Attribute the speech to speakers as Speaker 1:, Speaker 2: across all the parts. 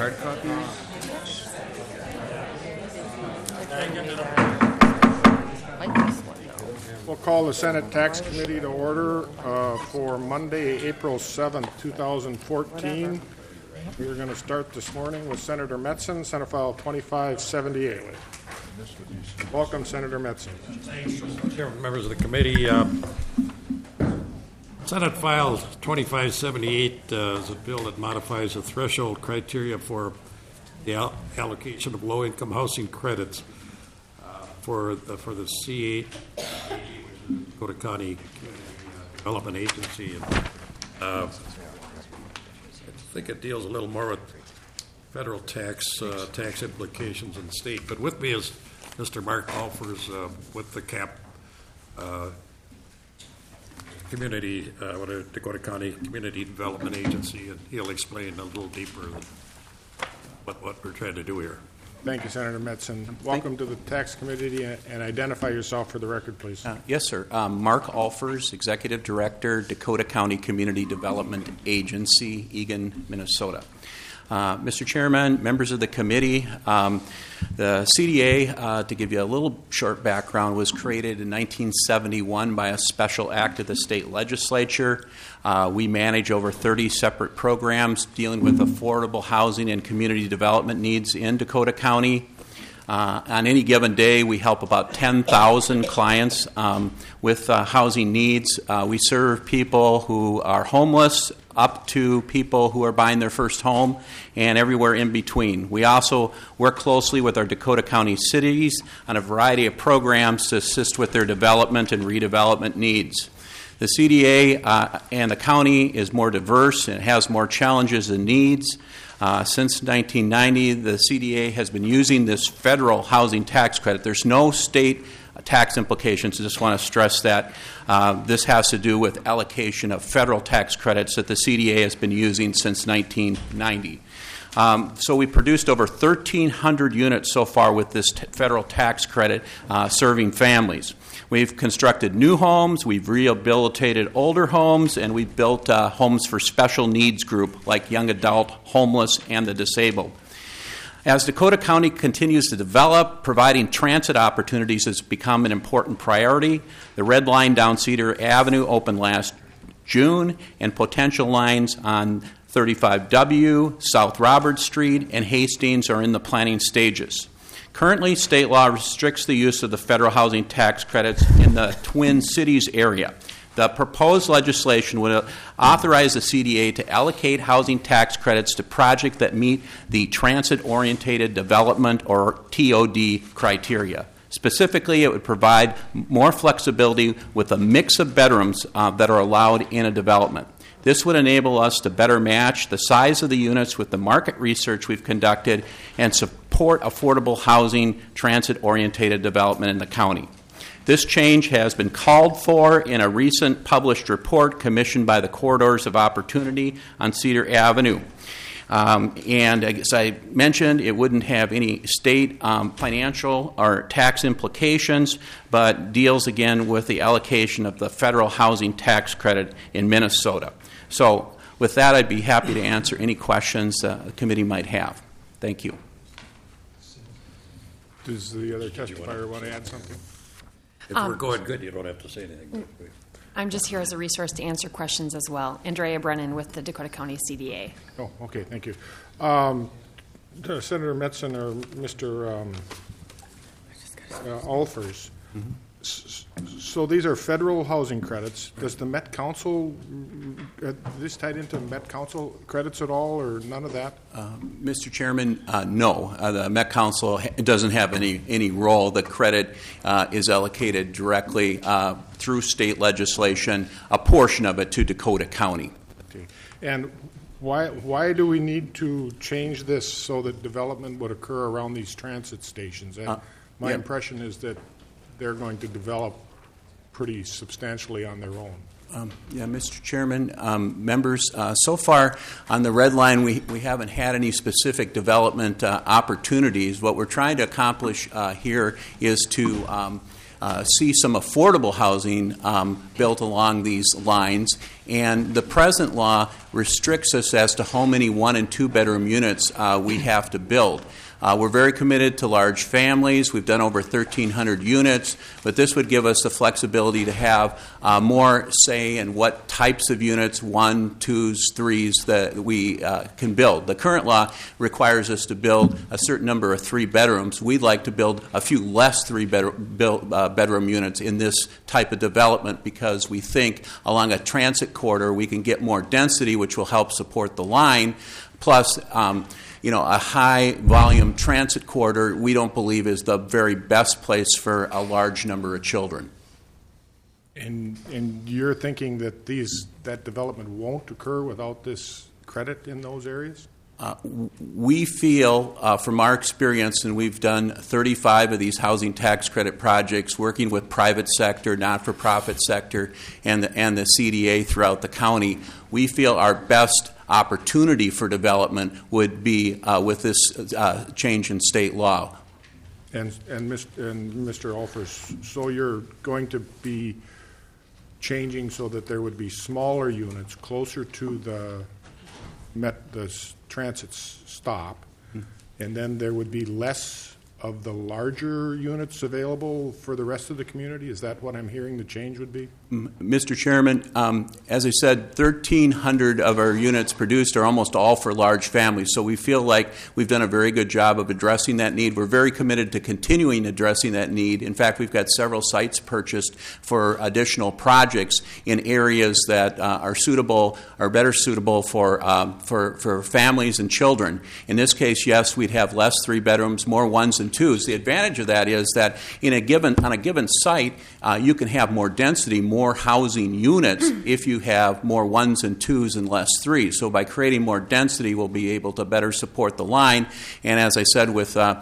Speaker 1: hard copies?
Speaker 2: We'll call the Senate Tax Committee to order for Monday, April 7th, 2014. We're going to start this morning with Senator Metzen, Senate File 2578. Welcome, Senator Metzen.
Speaker 3: Chairman, members of the committee, Senate File 2578 is a bill that modifies the threshold criteria for the allocation of low-income housing credits for the C8, Dakota County Development Agency. And, I think it deals a little more with federal tax implications in the state. But with me is Mr. Mark Alfers with the CAP Community, Dakota County Community Development Agency, and he'll explain a little deeper what we're trying to do here.
Speaker 2: Thank you, Senator Metzen. Welcome to the Tax Committee, and identify yourself for the record, please.
Speaker 4: Yes, sir. Mark Alfers, Executive Director, Dakota County Community Development Agency, Eagan, Minnesota. Mr. Chairman, members of the committee, the CDA, to give you a little short background, was created in 1971 by a special act of the state legislature. We manage over 30 separate programs dealing with affordable housing and community development needs in Dakota County. On any given day, we help about 10,000 clients with housing needs. We serve people who are homeless up to people who are buying their first home and everywhere in between. We also work closely with our Dakota County cities on a variety of programs to assist with their development and redevelopment needs. The CDA and the county is more diverse and has more challenges and needs. Since 1990, the CDA has been using this federal housing tax credit. There's no state tax implications. I just want to stress that. This has to do with allocation of federal tax credits that the CDA has been using since 1990. So we produced over 1,300 units so far with this federal tax credit serving families. We've constructed new homes, we've rehabilitated older homes, and we've built homes for special needs group like young adult, homeless, and the disabled. As Dakota County continues to develop, providing transit opportunities has become an important priority. The red line down Cedar Avenue opened last June, and potential lines on 35W, South Robert Street, and Hastings are in the planning stages. Currently, state law restricts the use of the federal housing tax credits in the Twin Cities area. The proposed legislation would authorize the CDA to allocate housing tax credits to projects that meet the transit-oriented development, or TOD, criteria. Specifically, it would provide more flexibility with a mix of bedrooms that are allowed in a development. This would enable us to better match the size of the units with the market research we've conducted and support affordable housing, transit-oriented development in the county. This change has been called for in a recent published report commissioned by the Corridors of Opportunity on Cedar Avenue. And as I mentioned, it wouldn't have any state financial or tax implications, but deals again with the allocation of the federal housing tax credit in Minnesota. So with that, I'd be happy to answer any questions the committee might have. Thank you.
Speaker 2: Does the other testifier want to add something?
Speaker 3: If we're going good, you don't have to say anything.
Speaker 5: I'm just here as a resource to answer questions as well. Andrea Brennan with the Dakota County CDA.
Speaker 2: Oh, okay, thank you. Senator Metzen or Mr. Alfers, so these are federal housing credits. Does the Met Council, this tied into Met Council credits at all, or none of that?
Speaker 4: Mr. Chairman, no. The Met Council doesn't have any role. The credit is allocated directly through state legislation, a portion of it to Dakota County.
Speaker 2: Okay. And why do we need to change this so that development would occur around these transit stations? My impression is that they're going to develop pretty substantially on their own.
Speaker 4: Mr. Chairman, members, so far on the red line we haven't had any specific development opportunities. What we're trying to accomplish here is to see some affordable housing built along these lines. And the present law restricts us as to how many 1- and 2-bedroom units we have to build. We're very committed to large families. We've done over 1,300 units, but this would give us the flexibility to have more say in what types of units, 1, 2s, 3s, that we can build. The current law requires us to build a certain number of 3 bedrooms. We'd like to build a few less 3-bedroom units in this type of development because we think along a transit corridor we can get more density, which will help support the line. Plus, a high-volume transit corridor we don't believe is the very best place for a large number of children.
Speaker 2: And you're thinking that that development won't occur without this credit in those areas?
Speaker 4: We feel, from our experience, and we've done 35 of these housing tax credit projects working with private sector, not-for-profit sector, and the CDA throughout the county, we feel our best opportunity for development would be with this change in state law.
Speaker 2: And Mr. Alfers, so you're going to be changing so that there would be smaller units closer to the transit stop, and then there would be less of the larger units available for the rest of the community? Is that what I'm hearing the change would be?
Speaker 4: Mr. Chairman, as I said, 1,300 of our units produced are almost all for large families, so we feel like we've done a very good job of addressing that need. We're very committed to continuing addressing that need. In fact, we've got several sites purchased for additional projects in areas that are better suitable for families and children. In this case, yes, we'd have less 3 bedrooms, more 1s and 2s. The advantage of that is that on a given site, you can have more density, more housing units if you have more 1s and 2s and less 3s. So by creating more density, we'll be able to better support the line. And as I said, with a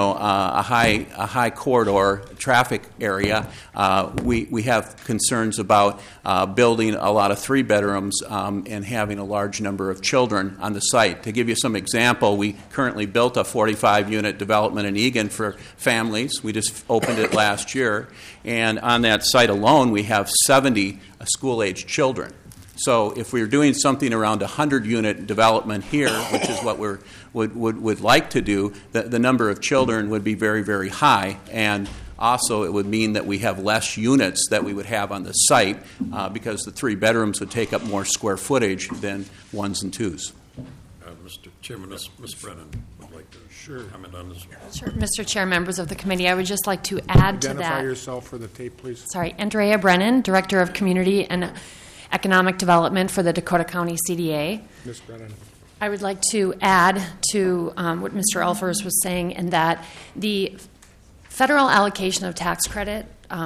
Speaker 4: high corridor traffic area, we have concerns about building a lot of 3 bedrooms and having a large number of children on the site. To give you some example, we currently built a 45-unit development in Egan for families. We just opened it last year. And on that site alone, we have 70 school-aged children. So if we were doing something around 100-unit development here, which is what we would like to do, the number of children would be very, very high. And also, it would mean that we have less units that we would have on the site because the 3 bedrooms would take up more square footage than 1s and 2s.
Speaker 3: Mr. Chairman, Ms. Brennan would like to comment on this.
Speaker 5: Sure. Mr. Chair, members of the committee, I would just like to add to that.
Speaker 2: Identify yourself for the tape, please.
Speaker 5: Sorry, Andrea Brennan, Director of Community and Economic Development for the Dakota County CDA.
Speaker 2: Ms. Brennan.
Speaker 5: I would like to add to what Mr. Alfers was saying, in that the federal allocation of tax credit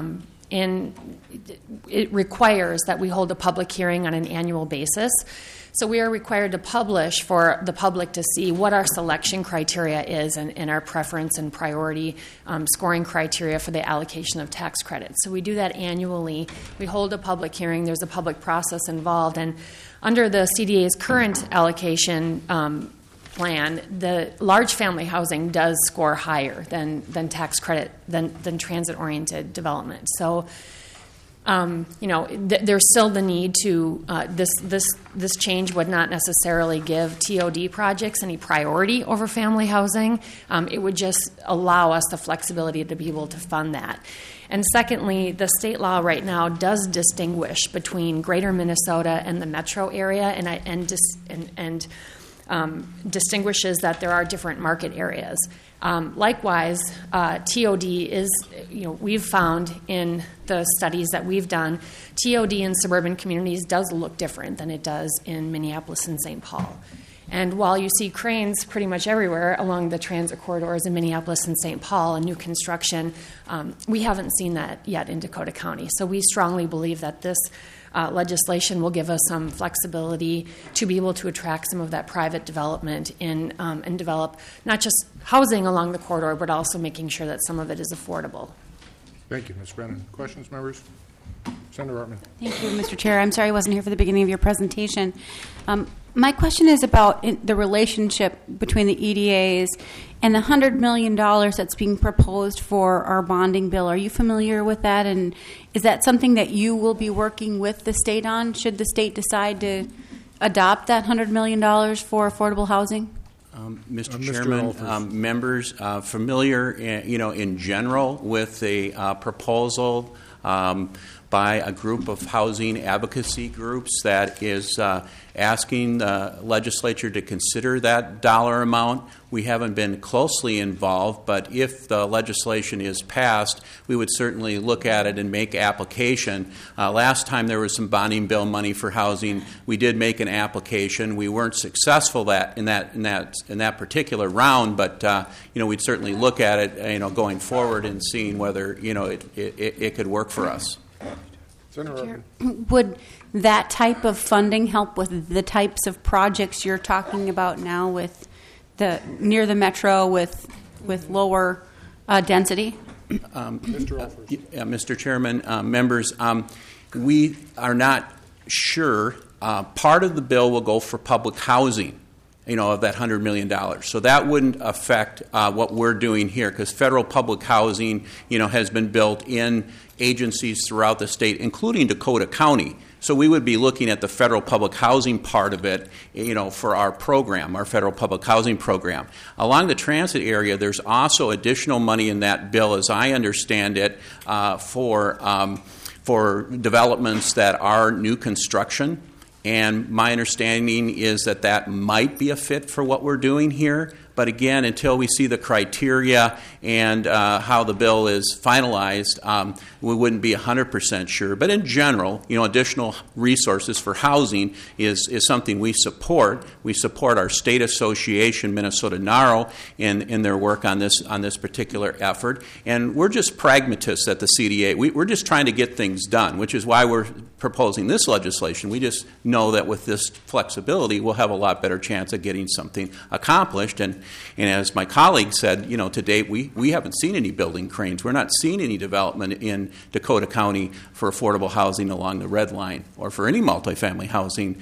Speaker 5: it requires that we hold a public hearing on an annual basis. So we are required to publish for the public to see what our selection criteria is and our preference and priority scoring criteria for the allocation of tax credits. So we do that annually. We hold a public hearing. There's a public process involved. And under the CDA's current allocation plan, the large family housing does score higher than tax credit, than transit-oriented development. So there's still the need to this change would not necessarily give TOD projects any priority over family housing. It would just allow us the flexibility to be able to fund that. And secondly, the state law right now does distinguish between Greater Minnesota and the metro area, and distinguishes that there are different market areas. Likewise, TOD is, we've found in the studies that we've done, TOD in suburban communities does look different than it does in Minneapolis and St. Paul. And while you see cranes pretty much everywhere along the transit corridors in Minneapolis and St. Paul and new construction, we haven't seen that yet in Dakota County. So we strongly believe that this legislation will give us some flexibility to be able to attract some of that private development and develop not just housing along the corridor, but also making sure that some of it is affordable.
Speaker 2: Thank you, Ms. Brennan. Questions, members? Senator Ortman.
Speaker 1: Thank you, Mr. Chair. I'm sorry I wasn't here for the beginning of your presentation. My question is about the relationship between the EDAs and the $100 million that's being proposed for our bonding bill. Are you familiar with that? And is that something that you will be working with the state on? Should the state decide to adopt that $100 million for affordable housing?
Speaker 4: Mr.
Speaker 2: Mr.
Speaker 4: Chairman,
Speaker 2: Alford.
Speaker 4: members familiar, in general with a proposal by a group of housing advocacy groups that is asking the legislature to consider that dollar amount. We haven't been closely involved, but if the legislation is passed, we would certainly look at it and make application. Last time there was some bonding bill money for housing, we did make an application. We weren't successful in that particular round, but we'd certainly look at it, going forward and seeing whether it could work for us.
Speaker 2: Senator
Speaker 1: Would that type of funding help with the types of projects you're talking about now with near the metro with lower density?
Speaker 2: Mr. Alford.
Speaker 4: Mr. Chairman, members, we are not sure. Part of the bill will go for public housing, of that $100 million. So that wouldn't affect what we're doing here, because federal public housing, has been built in agencies throughout the state, including Dakota County. So we would be looking at the federal public housing part of it, for our program, our federal public housing program. Along the transit area, there's also additional money in that bill, as I understand it, for developments that are new construction. And my understanding is that might be a fit for what we're doing here. But again, until we see the criteria and how the bill is finalized, we wouldn't be 100% sure. But in general, additional resources for housing is something we support. We support our state association, Minnesota NARO, in their work on this particular effort. And we're just pragmatists at the CDA. We're just trying to get things done, which is why we're proposing this legislation. We just know that with this flexibility, we'll have a lot better chance of getting something accomplished. And as my colleague said, to date, we haven't seen any building cranes. We're not seeing any development in Dakota County for affordable housing along the Red Line or for any multifamily housing,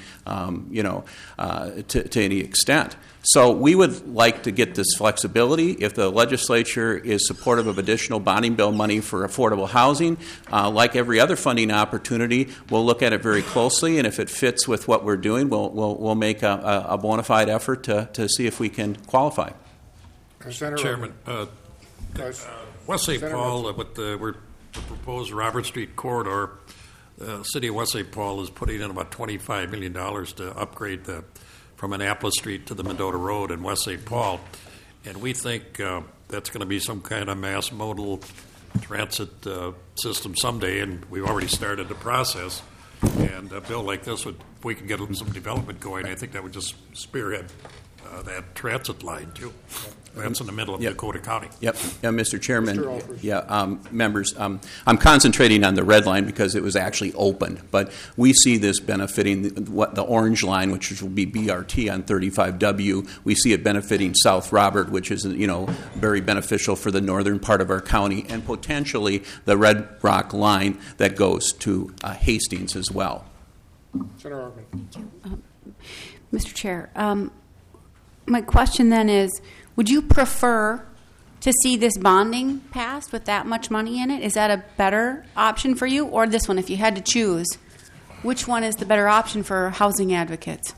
Speaker 4: to any extent. So we would like to get this flexibility. If the legislature is supportive of additional bonding bill money for affordable housing, like every other funding opportunity, we'll look at it very closely, and if it fits with what we're doing, we'll make a bona fide effort to see if we can qualify.
Speaker 2: Senator
Speaker 3: Chairman, West St.
Speaker 2: Senator
Speaker 3: Paul, with the proposed Robert Street corridor, the city of West St. Paul is putting in about $25 million to upgrade from Annapolis Street to the Mendota Road in West St. Paul. And we think that's going to be some kind of mass modal transit system someday, and we've already started the process. And a bill like this, if we can get some development going, I think that would just spearhead that transit line, too. That's in the middle of Dakota County.
Speaker 4: Yep. Mr. Chairman,
Speaker 2: Mr. Alford.
Speaker 4: members, I'm concentrating on the red line because it was actually opened, but we see this benefiting the orange line, which will be BRT on 35W. We see it benefiting South Robert, which is very beneficial for the northern part of our county, and potentially the Red Rock line that goes to Hastings as well.
Speaker 2: Senator Ortman.
Speaker 1: Mr. Chair, my question then is, would you prefer to see this bonding passed with that much money in it? Is that a better option for you, or this one? If you had to choose, which one is the better option for housing advocates?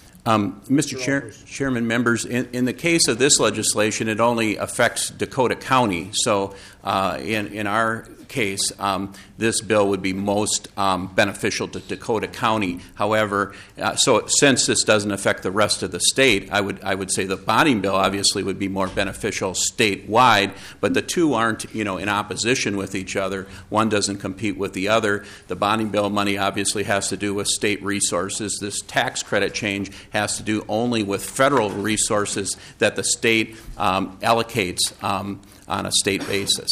Speaker 4: Mr. Chairman, members, in the case of this legislation, it only affects Dakota County. So in our case, this bill would be most beneficial to Dakota County. However, so since this doesn't affect the rest of the state, I would say the bonding bill obviously would be more beneficial statewide, but the two aren't in opposition with each other. One doesn't compete with the other. The bonding bill money obviously has to do with state resources. This tax credit change has to do only with federal resources that the state allocates on a state basis.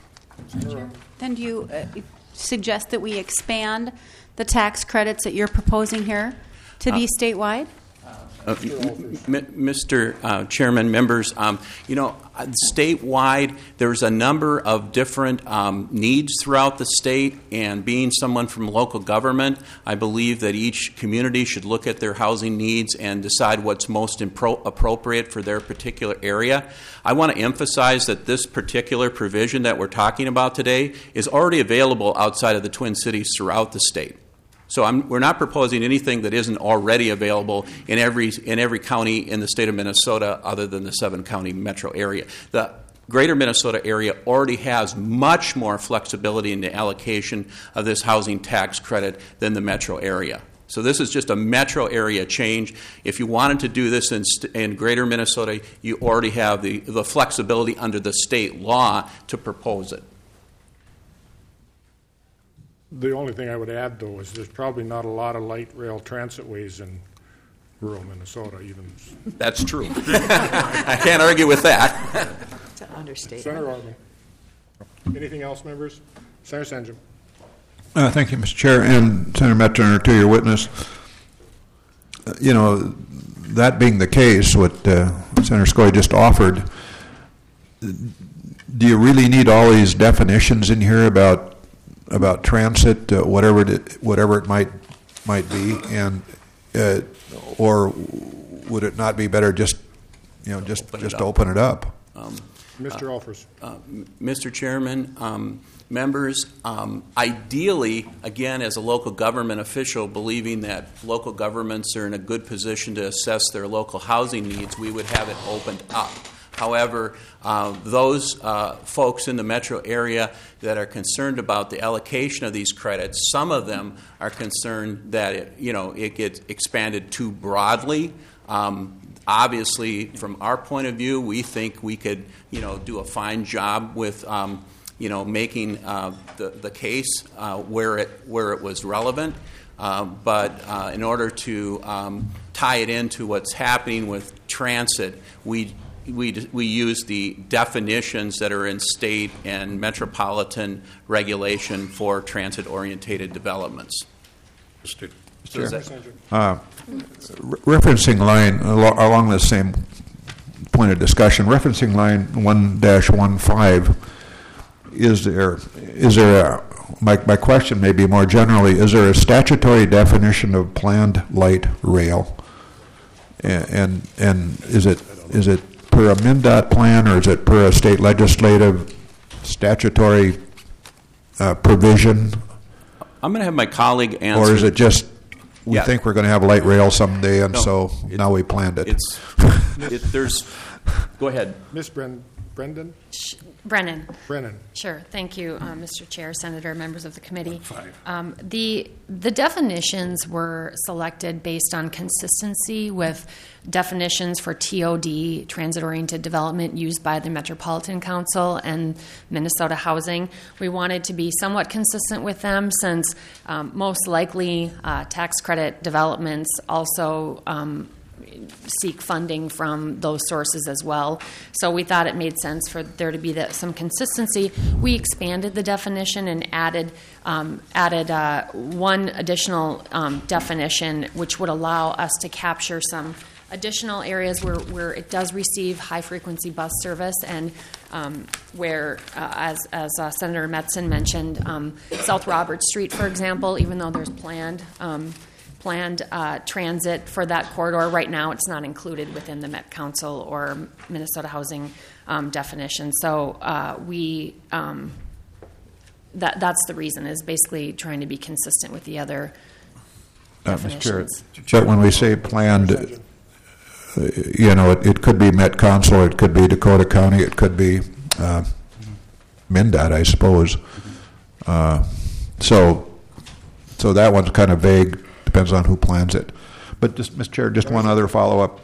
Speaker 1: Then do you suggest that we expand the tax credits that you're proposing here to be statewide?
Speaker 4: Mr. Chairman, members, statewide, there's a number of different needs throughout the state, and being someone from local government, I believe that each community should look at their housing needs and decide what's most appropriate for their particular area. I want to emphasize that this particular provision that we're talking about today is already available outside of the Twin Cities throughout the state. So we're not proposing anything that isn't already available in every county in the state of Minnesota other than the 7-county metro area. The greater Minnesota area already has much more flexibility in the allocation of this housing tax credit than the metro area. So this is just a metro area change. If you wanted to do this in greater Minnesota, you already have the flexibility under the state law to propose it.
Speaker 2: The only thing I would add, though, is there's probably not a lot of light rail transit ways in rural Minnesota, even.
Speaker 4: That's true. I can't argue with that.
Speaker 6: It's an understatement.
Speaker 2: Senator Orban. Anything else, members? Senator Sanjum.
Speaker 7: Thank you, Mr. Chair, and Senator Metzner, to your witness. That being the case, what Senator Skoye just offered, do you really need all these definitions in here about transit, whatever it might be, and or would it not be better just open it up?
Speaker 2: Mr. Alfers.
Speaker 4: Mr. Chairman, members, ideally, again, as a local government official, believing that local governments are in a good position to assess their local housing needs, we would have it opened up. However, those folks in the metro area that are concerned about the allocation of these credits, some of them are concerned that it gets expanded too broadly. Obviously, from our point of view, we think we could do a fine job with making the case where it was relevant. But in order to tie it into what's happening with transit, we use the definitions that are in state and metropolitan regulation for transit-orientated developments.
Speaker 7: Referencing line along the same point of discussion, referencing line 1-15, is there my question may be more generally, is there a statutory definition of planned light rail? And is it per a MnDOT plan, or is it per a state legislative statutory provision?
Speaker 4: I'm going to have my colleague answer.
Speaker 7: Or is it just we think we're going to have light rail someday, and now we planned it?
Speaker 4: Go ahead.
Speaker 2: Ms. Brennan.
Speaker 5: Sure. Thank you, Mr. Chair, Senator, members of the committee. The definitions were selected based on consistency with definitions for TOD, transit-oriented development, used by the Metropolitan Council and Minnesota Housing. We wanted to be somewhat consistent with them since most likely tax credit developments also seek funding from those sources as well. So we thought it made sense for there to be some consistency. We expanded the definition and added one additional definition, which would allow us to capture some additional areas where it does receive high-frequency bus service, and where, as Senator Metzen mentioned, South Robert Street, for example, even though there's planned transit for that corridor, right now it's not included within the Met Council or Minnesota Housing definition. So that's the reason, is basically trying to be consistent with the other definitions.
Speaker 7: Mr. Chair, when we say planned, it could be Met Council, it could be Dakota County, it could be MnDOT, I suppose. So that one's kind of vague. Depends on who plans it. But just, Mr. Chair, just one other follow-up.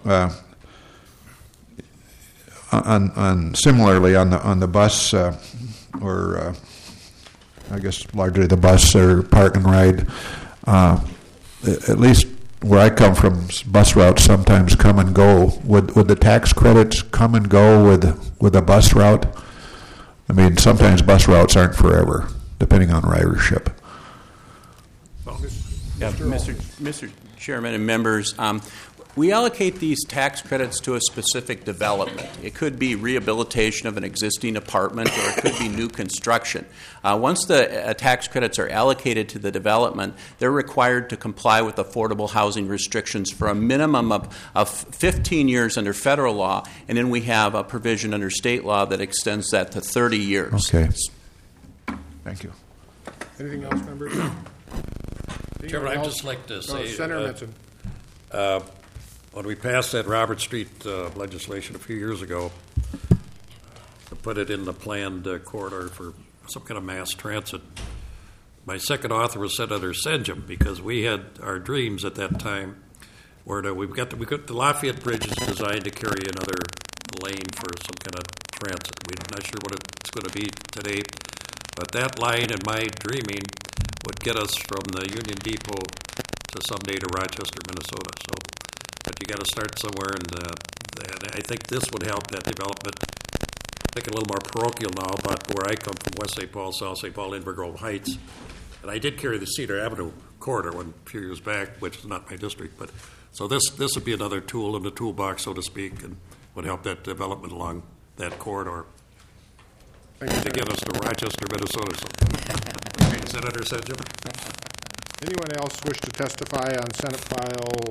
Speaker 7: On similarly on the bus, or I guess largely the bus or park and ride. At least where I come from, bus routes sometimes come and go. Would the tax credits come and go with a bus route? I mean, sometimes bus routes aren't forever, depending on ridership.
Speaker 4: Mr. Chairman and members, We allocate these tax credits to a specific development. It could be rehabilitation of an existing apartment, or it could be new construction. Once the tax credits are allocated to the development, they're required to comply with affordable housing restrictions for a minimum of 15 years under federal law, and then we have a provision under state law that extends that to 30 years.
Speaker 7: Okay. Thank you.
Speaker 2: Anything else, members?
Speaker 3: Chairman, I'd just like to say,
Speaker 2: Senator Metzen.
Speaker 3: when we passed that Robert Street legislation a few years ago, to put it in the planned corridor for some kind of mass transit, my second author was Senator Senjum, because we had our dreams at that time where the Lafayette Bridge is designed to carry another lane for some kind of transit. We're not sure what it's going to be today, but that line in my dreaming would get us from the Union Depot to someday to Rochester, Minnesota. So, but you got to start somewhere, and I think this would help that development. I think a little more parochial now about where I come from, West St. Paul, South St. Paul, Inver Grove Heights. And I did carry the Cedar Avenue corridor a few years back, which is not my district. But so this would be another tool in the toolbox, so to speak, and would help that development along that corridor. To get us to Rochester, Minnesota. So. Senator Senjum.
Speaker 2: Anyone else wish to testify on Senate File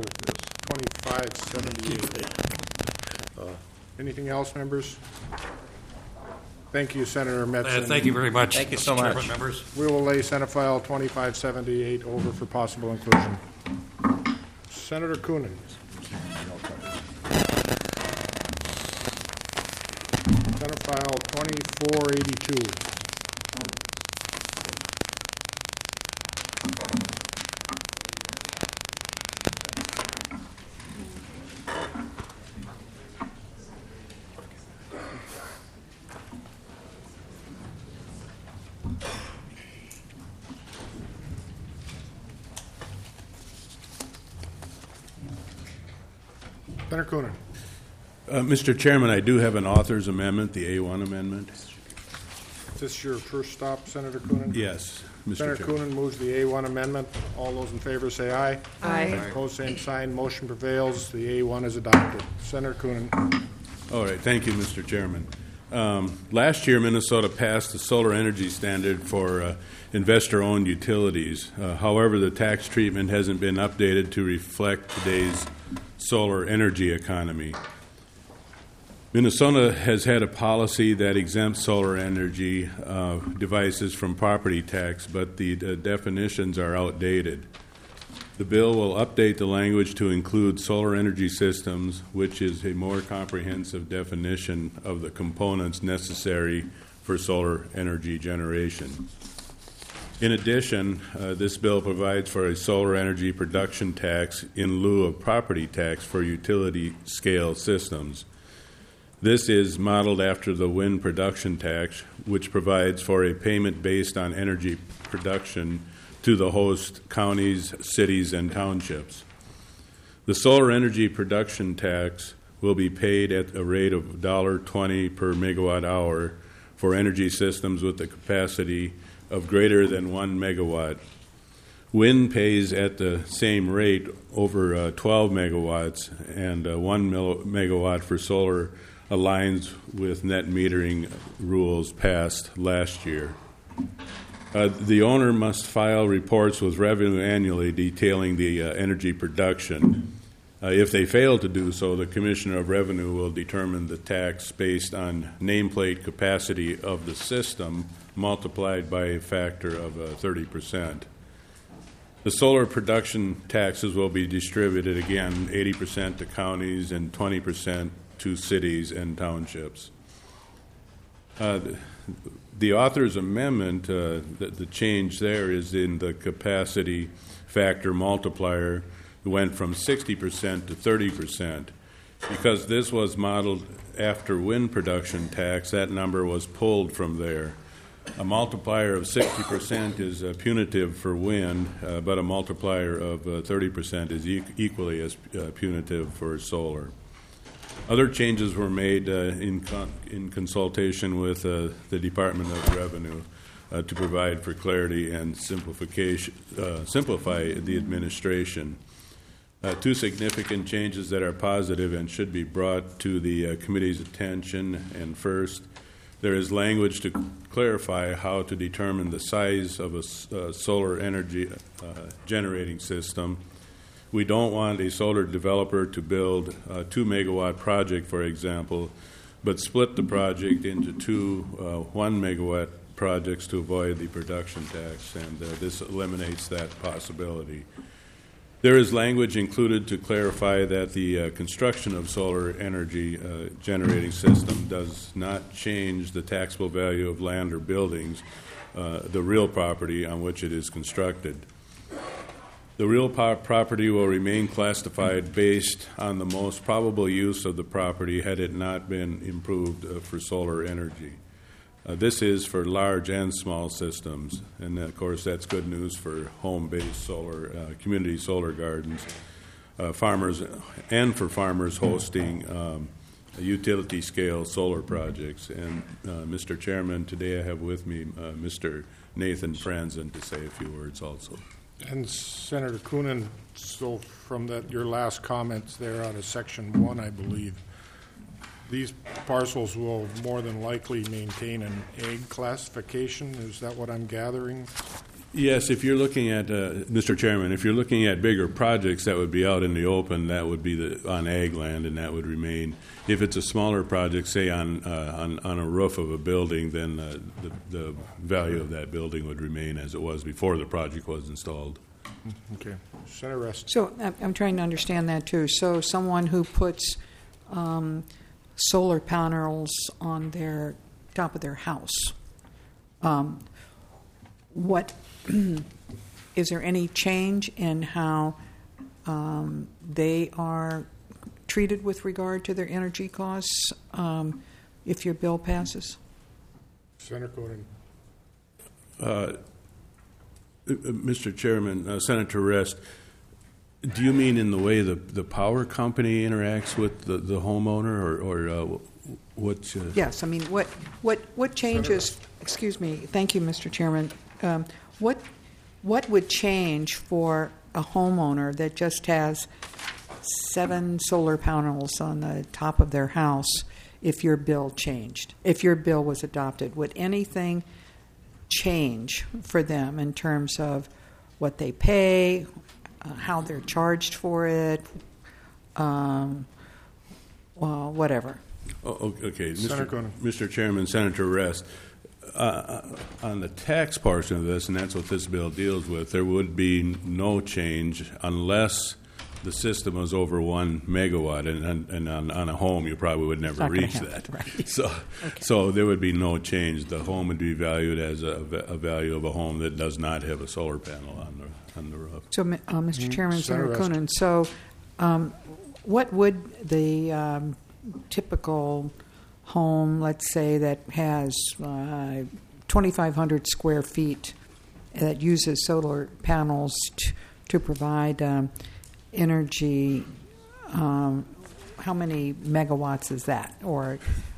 Speaker 2: 2578? Anything else, members? Thank you, Senator Metzen.
Speaker 3: Thank you very much.
Speaker 4: Thank you so
Speaker 3: Chairman,
Speaker 4: much.
Speaker 3: members.
Speaker 2: We will lay Senate File 2578 over for possible inclusion. Senator Coonan. Senate File 2482. Senator Coonan.
Speaker 6: Mr. Chairman, I do have an author's amendment, the A1 amendment.
Speaker 2: Is this your first stop, Senator Coonan?
Speaker 6: Yes, Mr.
Speaker 2: Senator
Speaker 6: Chairman.
Speaker 2: Coonan moves the A1 amendment. All those in favor say aye.
Speaker 5: Aye.
Speaker 2: Opposed, same sign. Motion prevails. The A1 is adopted. Senator Coonan.
Speaker 6: All right, thank you, Mr. Chairman. Last year, Minnesota passed the solar energy standard for investor-owned utilities. However, the tax treatment hasn't been updated to reflect today's solar energy economy. Minnesota has had a policy that exempts solar energy devices from property tax, but the definitions are outdated. The bill will update the language to include solar energy systems, which is a more comprehensive definition of the components necessary for solar energy generation. In addition, this bill provides for a solar energy production tax in lieu of property tax for utility-scale systems. This is modeled after the wind production tax, which provides for a payment based on energy production to the host counties, cities, and townships. The solar energy production tax will be paid at a rate of $1.20 per megawatt hour for energy systems with a capacity of greater than 1 megawatt. Wind pays at the same rate over 12 megawatts, and 1 megawatt for solar aligns with net metering rules passed last year. The owner must file reports with revenue annually detailing the energy production. If they fail to do so, the Commissioner of Revenue will determine the tax based on nameplate capacity of the system multiplied by a factor of 30%. The solar production taxes will be distributed again 80% to counties and 20% to cities and townships. The author's amendment, the change there is in the capacity factor multiplier went from 60% to 30%. Because this was modeled after wind production tax, that number was pulled from there. A multiplier of 60% is punitive for wind, but a multiplier of 30% is equally as punitive for solar. Other changes were made in consultation with the Department of Revenue to provide for clarity and simplify the administration. Two significant changes that are positive and should be brought to the committee's attention. And first, there is language to clarify how to determine the size of a solar energy generating system. We don't want a solar developer to build a 2 megawatt project, for example, but split the project into two 1 megawatt projects to avoid the production tax, and this eliminates that possibility. There is language included to clarify that the construction of solar energy generating system does not change the taxable value of land or buildings, the real property on which it is constructed. The real property will remain classified based on the most probable use of the property had it not been improved for solar energy. This is for large and small systems, and of course that's good news for home-based solar, community solar gardens, farmers, and for farmers hosting utility-scale solar projects. And Mr. Chairman, today I have with me Mr. Nathan Franzen to say a few words also.
Speaker 2: And Senator Coonan, so from your last comments there out of Section 1, I believe, these parcels will more than likely maintain an ag classification. Is that what I'm gathering?
Speaker 6: Yes, if you're looking at, Mr. Chairman, if you're looking at bigger projects that would be out in the open, that would be on ag land, and that would remain. If it's a smaller project, say on a roof of a building, then the value of that building would remain as it was before the project was installed.
Speaker 2: Okay. Senator Rest.
Speaker 8: So I'm trying to understand that too. So someone who puts solar panels on their top of their house, what is there any change in how they are treated with regard to their energy costs if your bill passes?
Speaker 2: Senator Coonan.
Speaker 6: Mr. Chairman, Senator Rest, do you mean in the way the power company interacts with the homeowner, or what?
Speaker 8: Yes, I mean what changes? Excuse me. Thank you, Mr. Chairman. What would change for a homeowner that just has 7 solar panels on the top of their house if your bill changed? If your bill was adopted, would anything change for them in terms of what they pay, how they're charged for it, whatever?
Speaker 6: Oh, okay,
Speaker 2: Senator Coonan.
Speaker 6: Mr. Chairman, Senator Rest. On the tax portion of this, and that's what this bill deals with, there would be no change unless the system was over 1 megawatt, and on a home you probably would never reach that.
Speaker 8: Right.
Speaker 6: So there would be no change. The home would be valued as a value of a home that does not have a solar panel on the roof.
Speaker 8: So, Mr. Chairman,
Speaker 2: Senator
Speaker 8: Senator Coonan, so what would the typical home, let's say, that has 2,500 square feet that uses solar panels to provide energy, how many megawatts is that, or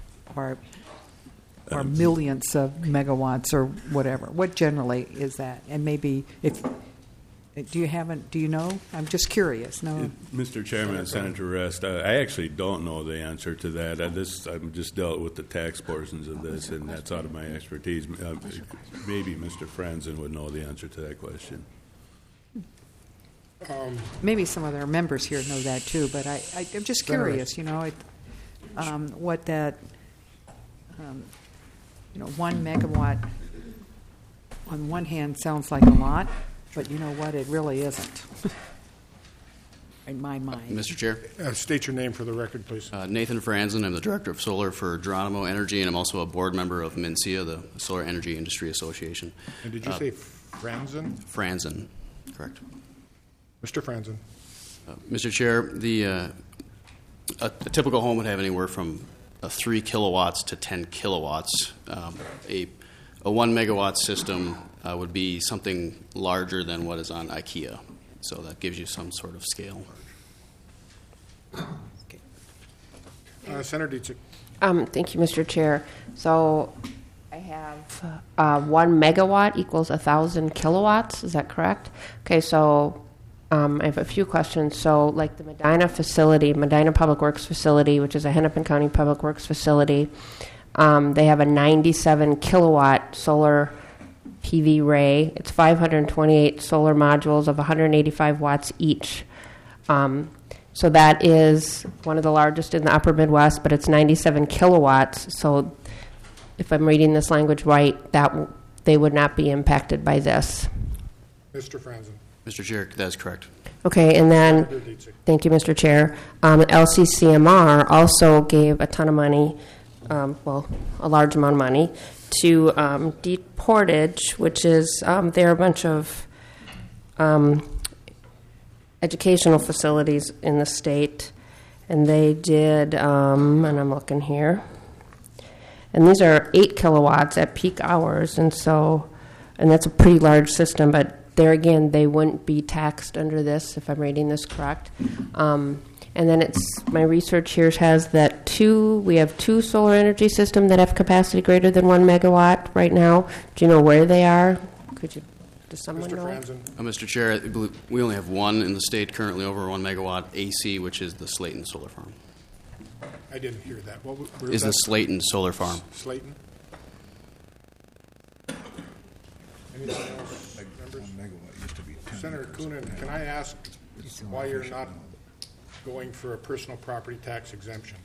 Speaker 8: millionths of megawatts, or whatever? What generally is that? And maybe if do you know? I'm just curious. No,
Speaker 6: Mr. Chairman and Senator Rest, I actually don't know the answer to that. I've just dealt with the tax portions of this, and that's out of my expertise. Maybe Mr. Franzen would know the answer to that question.
Speaker 8: maybe some of our members here know that too, but I'm just curious. What that 1 megawatt on one hand sounds like a lot, but you know what? It really isn't. In my mind.
Speaker 9: Mr. Chair.
Speaker 2: State your name for the record, please.
Speaker 9: Nathan Franzen. I'm the Director of Solar for Geronimo Energy, and I'm also a board member of MNSEA, the Solar Energy Industry Association.
Speaker 2: And did you say Franzen?
Speaker 9: Franzen, correct.
Speaker 2: Mr. Franzen.
Speaker 9: Mr. Chair, a typical home would have anywhere from 3 kilowatts to 10 kilowatts. A 1 megawatt system would be something larger than what is on IKEA. So that gives you some sort of scale.
Speaker 2: Senator Dietzig.
Speaker 10: Thank you, Mr. Chair. So I have 1 megawatt equals 1,000 kilowatts. Is that correct? Okay, so I have a few questions. So, like the Medina facility, Medina Public Works facility, which is a Hennepin County Public Works facility, they have a 97 kilowatt solar PV array. It's 528 solar modules of 185 watts each. So that is one of the largest in the upper Midwest, but it's 97 kilowatts. So if I'm reading this language right, they would not be impacted by this.
Speaker 2: Mr. Franzen.
Speaker 9: Mr. Chair, that is correct.
Speaker 10: Okay, and then, thank you, Mr. Chair. LCCMR also gave a ton of money, a large amount of money, to Deep Portage, which is, they're a bunch of educational facilities in the state, and they did, and I'm looking here, and these are 8 kilowatts at peak hours, and that's a pretty large system, but there again, they wouldn't be taxed under this, if I'm reading this correct. And then my research here has that we have 2 solar energy systems that have capacity greater than 1 megawatt right now. Do you know where they are? Does someone know?
Speaker 2: Franzen.
Speaker 9: Mr. Chair, I believe we only have one in the state currently over 1 megawatt AC, which is the Slayton Solar Farm.
Speaker 2: I didn't hear that.
Speaker 9: Is the Slayton Solar Farm.
Speaker 2: Slayton? Anything else? Senator Coonan, can I ask why you're not going for a personal property tax exemption?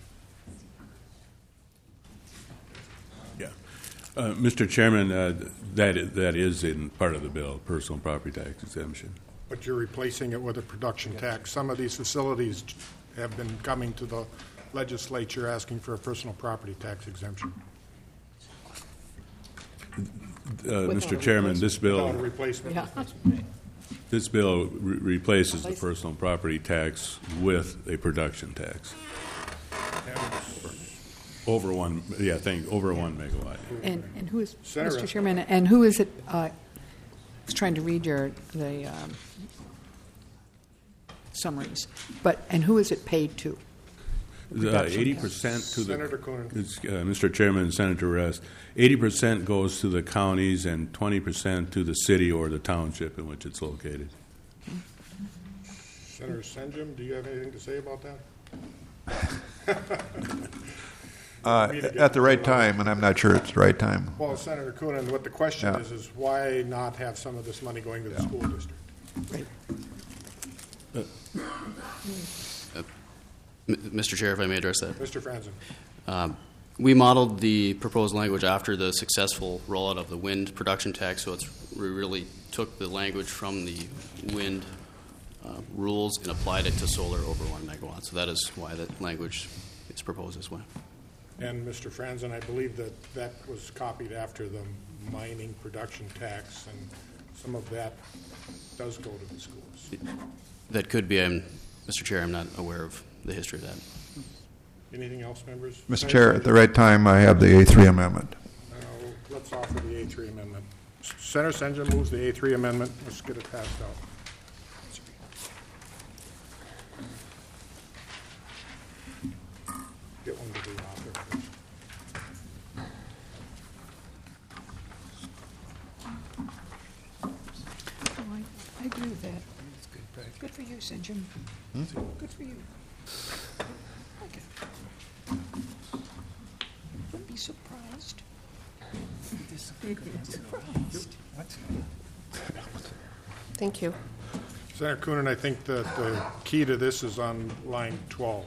Speaker 6: Yeah. Mr. Chairman, that is in part of the bill, personal property tax exemption.
Speaker 2: But you're replacing it with a production tax. Some of these facilities have been coming to the legislature asking for a personal property tax exemption.
Speaker 6: Mr. Chairman, this bill...
Speaker 2: Without a replacement.
Speaker 8: Yeah.
Speaker 6: This bill replaces the personal property tax with a production tax. Over 1 megawatt.
Speaker 8: And who is,
Speaker 2: Senator.
Speaker 8: Mr. Chairman, and who is it, I was trying to read the summaries, and who is it paid to?
Speaker 6: 80% to
Speaker 2: Senator Coonan.
Speaker 6: Mr. Chairman and Senator Rest, 80% goes to the counties and 20% to the city or the township in which it's located.
Speaker 2: Senator Senjum, do you have anything to say about that?
Speaker 7: At the right time, and I'm not sure it's the right time.
Speaker 2: Well, Senator Coonan, what the question is why not have some of this money going to the school district?
Speaker 8: Right.
Speaker 9: Mr. Chair, if I may address that.
Speaker 2: Mr. Franzen.
Speaker 9: We modeled the proposed language after the successful rollout of the wind production tax, so we really took the language from the wind rules and applied it to solar over 1 megawatt. So that is why that language is proposed this way.
Speaker 2: And Mr. Franzen, I believe that was copied after the mining production tax, and some of that does go to the schools.
Speaker 9: That could be. Mr. Chair, I'm not aware of the history of that.
Speaker 2: Anything else, members?
Speaker 7: Mr. Chair, at the right time, I have the A3 amendment.
Speaker 2: Let's offer the A3 amendment. Senator Senjum moves the A3 amendment. Let's get it passed out. Get one to the author first.
Speaker 8: I agree with that. Good for you, Senjum. Good for you. Like it. Don't be surprised.
Speaker 10: Thank you.
Speaker 2: Senator Coonan, I think that the key to this is on line 12.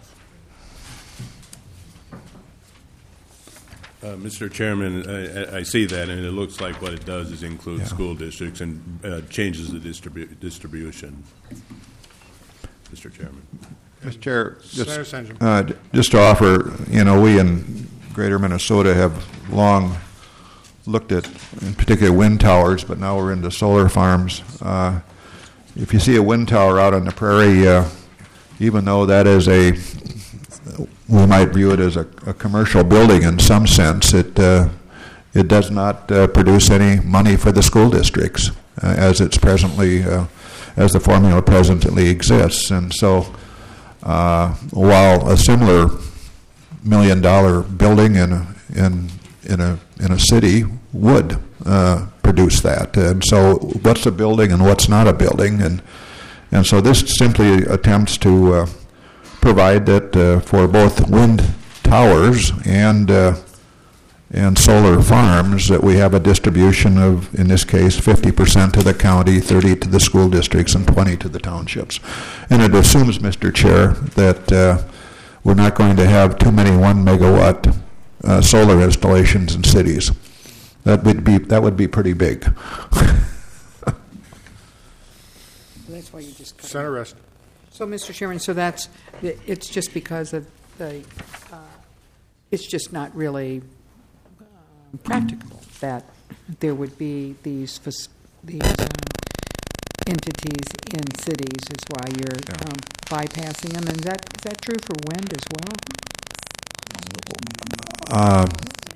Speaker 6: Mr. Chairman, I see that, and it looks like what it does is include school districts and changes the distribution. Mr. Chairman.
Speaker 7: Mr. Chair,
Speaker 2: Senator Senjum.
Speaker 7: just to offer, we in Greater Minnesota have long looked at, in particular, wind towers, but now we're into solar farms. If you see a wind tower out on the prairie, even though that is we might view it as a commercial building in some sense, it does not produce any money for the school districts as it's presently, as the formula presently exists. And so while a similar $1 million building in a city would produce that, and so what's a building and what's not a building, and And so this simply attempts to provide that for both wind towers and solar farms that we have a distribution of, in this case, 50% to the county, 30% to the school districts, and 20% to the townships. And it assumes, Mr. Chair, that we're not going to have too many 1 megawatt solar installations in cities. That would be pretty big.
Speaker 8: That's why you just cut it.
Speaker 2: Senator Rest.
Speaker 8: So, Mr. Chairman, it's just because of it's just not really practicable that there would be these entities in cities is why you're bypassing them. And is that true for wind as well?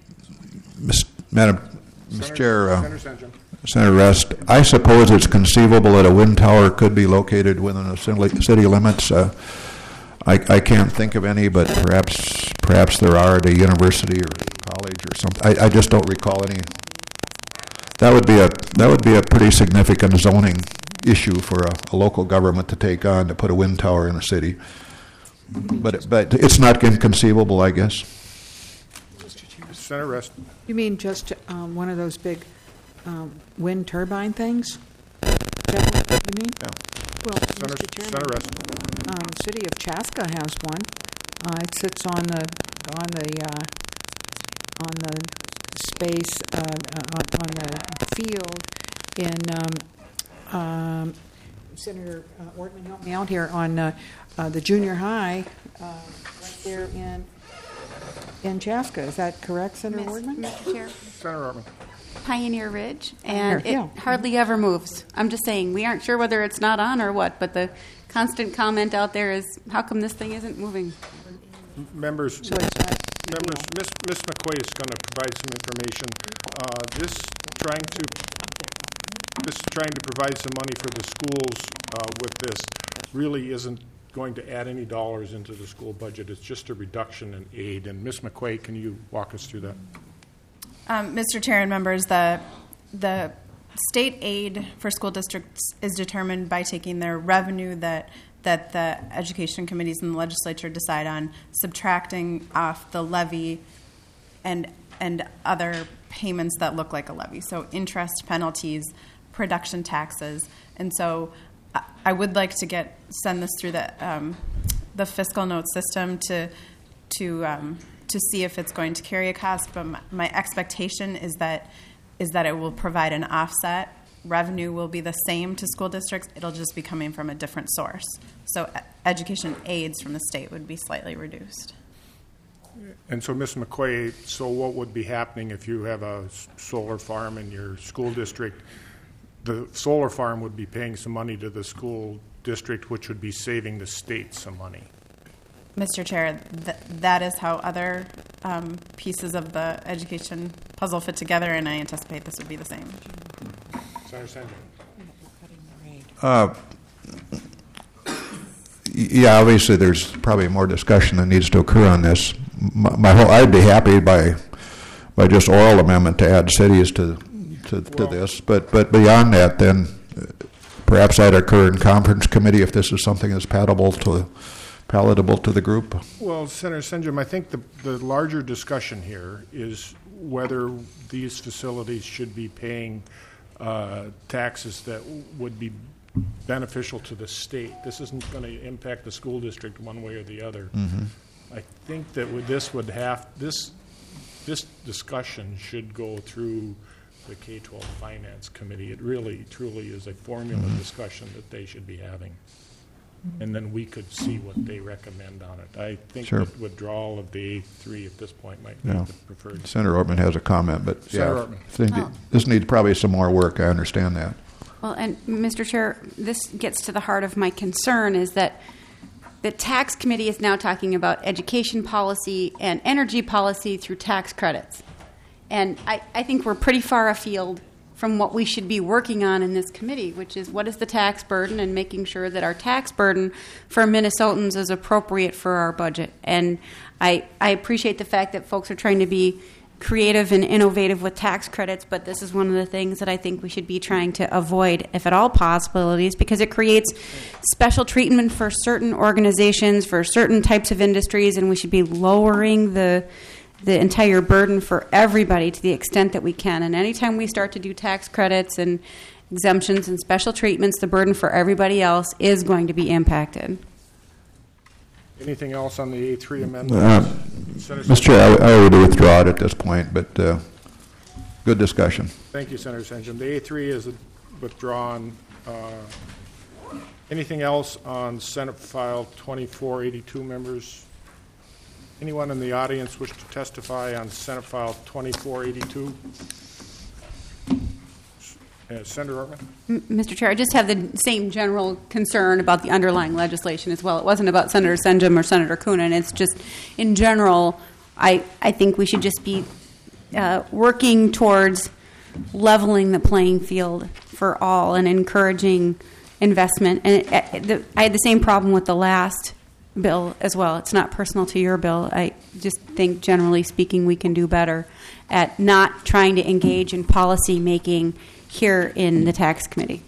Speaker 7: Madam Chair,
Speaker 2: Senator Senjum.
Speaker 7: Senator Rest, I suppose it's conceivable that a wind tower could be located within the city limits. I can't think of any, but perhaps there are at a university or college or something. I just don't recall any. That would be a pretty significant zoning issue for a local government to take on, to put a wind tower in a city. But it's not inconceivable, I guess.
Speaker 2: Senator Rest.
Speaker 8: You mean just one of those big wind turbine things? Is that what you mean?
Speaker 7: Yeah.
Speaker 8: Well, Mr. Chairman,
Speaker 2: Senator Rest.
Speaker 8: City of Chaska has one. It sits on the space on the field in Senator Ortman, help me out here, on the junior high right there in Chaska. Is that correct, Senator Ortman?
Speaker 1: Mr. Chair.
Speaker 2: Senator Ortman.
Speaker 1: Pioneer Ridge, and
Speaker 8: Pioneer,
Speaker 1: it hardly ever moves. I'm just saying, we aren't sure whether it's not on or what, but the constant comment out there is, how come this thing isn't moving?
Speaker 2: Members,
Speaker 8: So it's not,
Speaker 2: Ms. McQuay is going to provide some information. This trying to provide some money for the schools with this really isn't going to add any dollars into the school budget. It's just a reduction in aid. And Ms. McQuay, can you walk us through that?
Speaker 11: Mr. Chair and members, the state aid for school districts is determined by taking their revenue that the education committees and the legislature decide on, subtracting off the levy and other payments that look like a levy, so interest, penalties, production taxes. And so I would like to send this through the fiscal note system to see if it's going to carry a cost, but my expectation is that it will provide an offset. Revenue will be the same to school districts. It'll just be coming from a different source. So education aids from the state would be slightly reduced.
Speaker 2: And so, Ms. McQuay, so what would be happening if you have a solar farm in your school district? The solar farm would be paying some money to the school district, which would be saving the state some money.
Speaker 11: Mr. Chair, that is how other pieces of the education puzzle fit together, and I anticipate this would be the same.
Speaker 2: Senator
Speaker 7: Sanjay. Yeah, obviously there's probably more discussion that needs to occur on this. I'd be happy by just oral amendment to add cities to this, but beyond that, then perhaps that occur in conference committee if this is something that's palatable to the group.
Speaker 2: Well, Senator Senjum, I think the larger discussion here is whether these facilities should be paying taxes that would be beneficial to the state. This isn't going to impact the school district one way or the other. Mm-hmm. I think that this discussion should go through the K-12 Finance Committee. It really, truly is a formula discussion that they should be having. And then we could see what they recommend on it. I think that withdrawal of the A3 at this point might be the preferred.
Speaker 7: Senator Ortman has a comment, but
Speaker 2: Senator Ortman.
Speaker 7: This needs probably some more work. I understand that.
Speaker 1: Well, and Mr. Chair, this gets to the heart of my concern is that the tax committee is now talking about education policy and energy policy through tax credits. And I think we're pretty far afield from what we should be working on in this committee, which is what is the tax burden and making sure that our tax burden for Minnesotans is appropriate for our budget. And I appreciate the fact that folks are trying to be creative and innovative with tax credits, but this is one of the things that I think we should be trying to avoid, if at all possibilities, because it creates special treatment for certain organizations, for certain types of industries, and we should be lowering the entire burden for everybody to the extent that we can. And anytime we start to do tax credits and exemptions and special treatments, the burden for everybody else is going to be impacted.
Speaker 2: Anything else on the A3 amendment?
Speaker 7: Mr. Chair, I would withdraw it at this point, but good discussion.
Speaker 2: Thank you, Senator Senjum. The A3 is withdrawn. Anything else on Senate File 2482, members? Anyone in the audience wish to testify on Senate File 2482? Senator Ortman?
Speaker 1: Mr. Chair, I just have the same general concern about the underlying legislation as well. It wasn't about Senator Senjum or Senator Coonan. It's just, in general, I think we should just be working towards leveling the playing field for all and encouraging investment. And I had the same problem with the last bill as well. It's not personal to your bill. I just think, generally speaking, we can do better at not trying to engage in policy making here in the tax committee.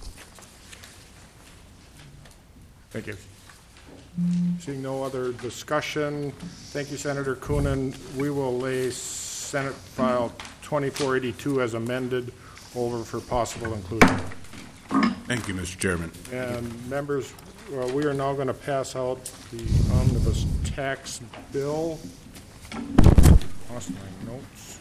Speaker 2: Thank you. Seeing no other discussion, thank you, Senator Coonan. We will lay Senate File 2482 as amended over for possible inclusion.
Speaker 6: Thank you, Mr. Chairman.
Speaker 2: And members, we are now going to pass out the omnibus tax bill. Lost my notes.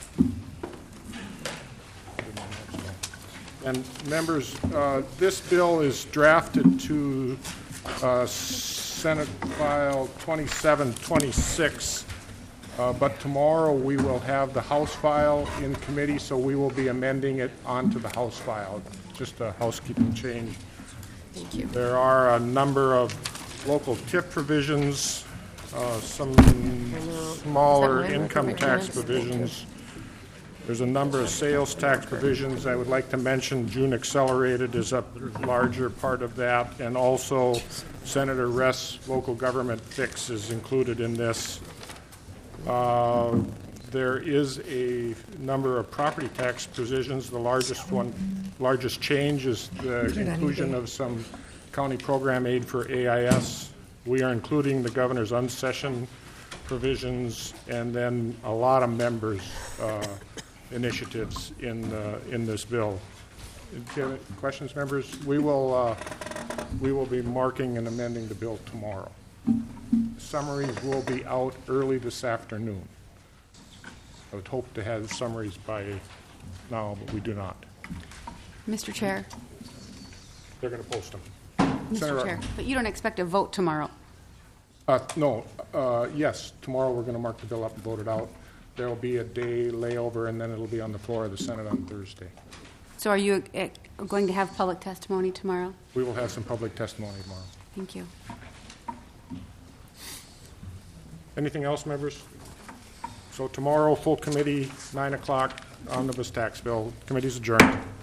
Speaker 2: And members, this bill is drafted to Senate File 2726, but tomorrow we will have the House file in committee, so we will be amending it onto the House file. Just a housekeeping change.
Speaker 5: Thank you.
Speaker 2: There are a number of local TIF provisions, some smaller income tax provisions. There's a number of sales tax provisions. I would like to mention June Accelerated is a larger part of that, and also Senator Rest's local government fix is included in this. There is a number of property tax provisions. The largest change is the inclusion of some county program aid for AIS. We are including the governor's unsession provisions, and then a lot of members' initiatives in this bill. Do you have any questions, members? We will be marking and amending the bill tomorrow. Summaries will be out early this afternoon. I would hope to have summaries by now, but we do not.
Speaker 1: Mr. Chair.
Speaker 2: They're going to post them.
Speaker 1: Mr. Chair, but you don't expect a vote tomorrow?
Speaker 2: No. Yes, tomorrow we're going to mark the bill up and vote it out. There will be a day layover, and then it'll be on the floor of the Senate on Thursday.
Speaker 1: So are you going to have public testimony tomorrow?
Speaker 2: We will have some public testimony tomorrow.
Speaker 1: Thank you.
Speaker 2: Anything else, members? So tomorrow, full committee, 9 o'clock, omnibus tax bill. Committee's adjourned.